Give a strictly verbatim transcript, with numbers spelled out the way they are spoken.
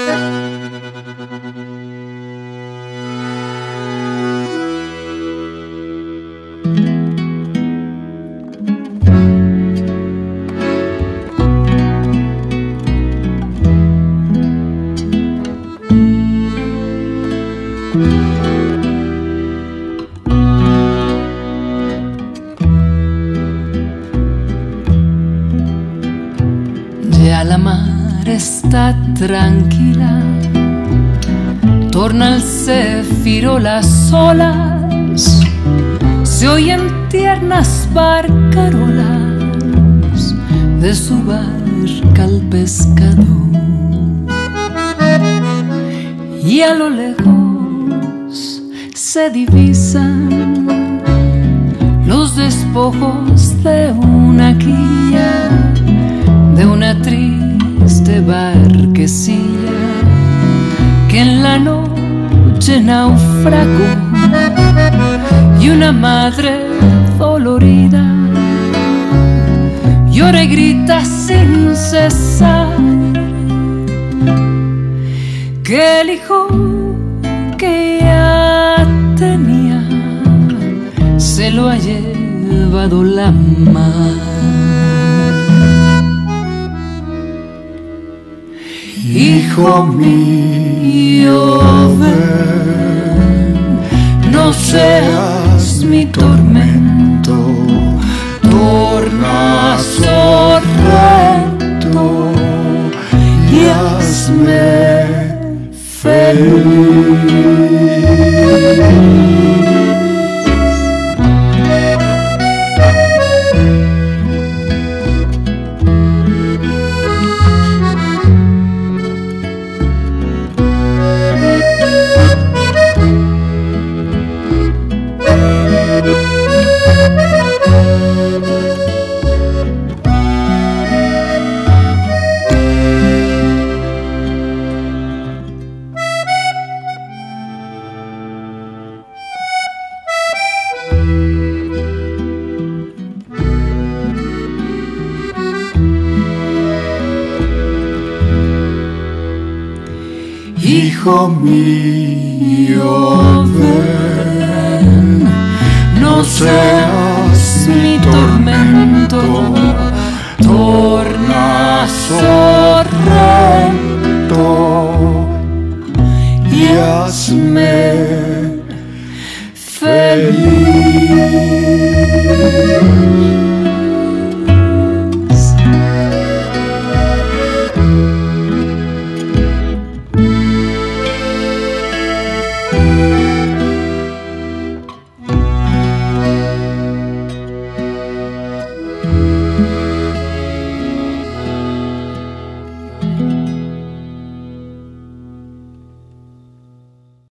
Ya la mar está tranquila, torna al céfiro las olas, se oyen tiernas barcarolas de su barca al pescado. Y a lo lejos se divisan los despojos de una quilla, de una triste barquecilla que en la noche naufragó, y una madre dolorida llora y grita sin cesar que el hijo que ya tenía se lo ha llevado la mar. Hijo mío, ven, no seas mi tormento, torna sorrento y hazme feliz. Hijo mío, ven, no seas